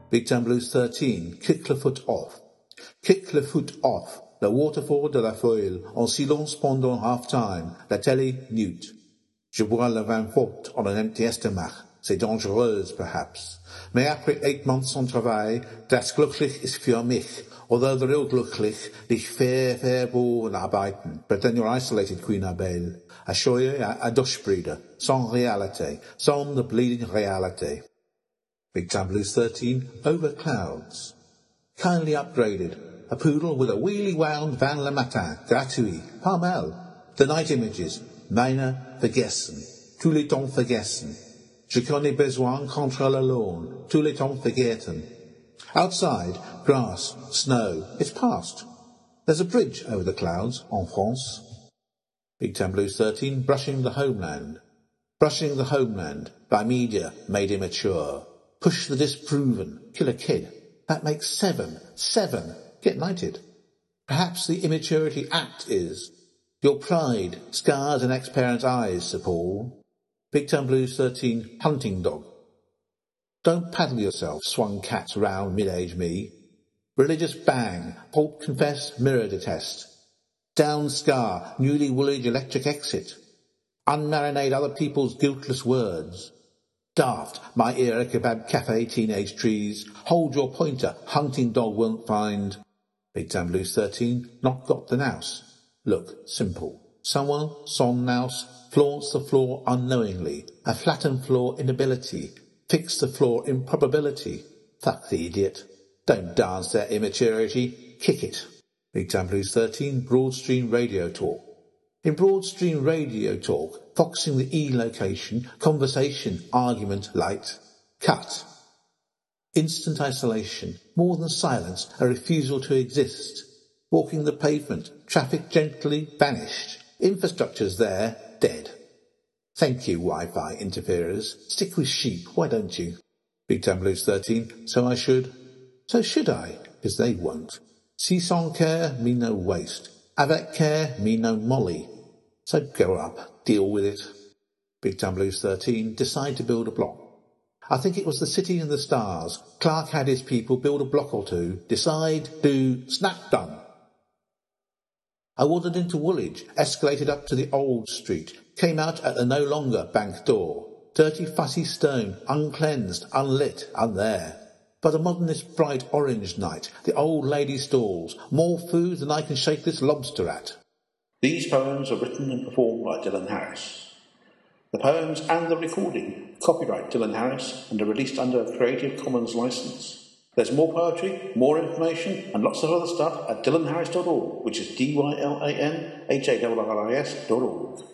Big Time Blues 13, Kick le foot off. Kick le foot off. Le waterfall de la foile, en silence pendant half-time, la télé mute. Je bois le vin fort on an empty estomach. C'est dangereuse, perhaps. Mais après 8 months sans travail, das glücklich ist für mich, although the real glücklich, dich fair born arbeiten. But then you're isolated, Queen Abel. Assure you, a Dutchbreeder, sans réalité, sans the bleeding reality. Big Time Blues 13, Over Clouds. Kindly upgraded. A poodle with a wheelie wound Van Le Matin, gratuit, Parmel. The night images, meine vergessen, tous les temps vergessen. Je connais besoin contre la lawn, tous les temps vergeten. Outside, grass, snow, it's past. There's a bridge over the clouds, en France. Big Time Blues 13, Brushing the Homeland. Brushing the Homeland, by media made immature. Push the disproven, kill a kid. That makes 7. Get knighted. Perhaps the immaturity act is your pride scars an ex-parent's eyes, Sir Paul. Big Time Blues 13, Hunting Dog. Don't paddle yourself, swung cats round mid-age me. Religious bang, pulp confess, mirror detest. Down scar, newly woolage electric exit. Unmarinate other people's guiltless words. Daft, my ear kebab cafe teenage trees. Hold your pointer, hunting dog won't find. Big Time Blues 13, Not Got the Nouse. Look, simple. Someone, son nouse, flaunts the floor unknowingly. A flattened floor inability. Fix the floor improbability. Fuck the idiot. Don't dance their immaturity. Kick it. Big Time Blues 13, Broadstream Radio Talk. In Broadstream Radio Talk, foxing the E location, conversation, argument, light. Cut. Instant isolation, more than silence, a refusal to exist. Walking the pavement, traffic gently vanished. Infrastructure's there, dead. Thank you, Wi-Fi interferers. Stick with sheep, why don't you? Big Time Blues 13, so I should. So should I, because they won't. Si sans care, me no waste. Avec care, me no molly. So go up, deal with it. Big Time Blues 13, decide to build a block. I think it was the City and the Stars. Clark had his people build a block or two. Decide, do, snap, done. I wandered into Woolwich, escalated up to the old street, came out at the no longer bank door. Dirty fussy stone, uncleansed, unlit, unthere. But a modernist bright orange night, the old lady stalls, more food than I can shake this lobster at. These poems are written and performed by Dylan Harris. The poems and the recording, copyright Dylan Harris, and are released under a Creative Commons license. There's more poetry, more information, and lots of other stuff at dylanharris.org, which is DYLANHARRIS.org.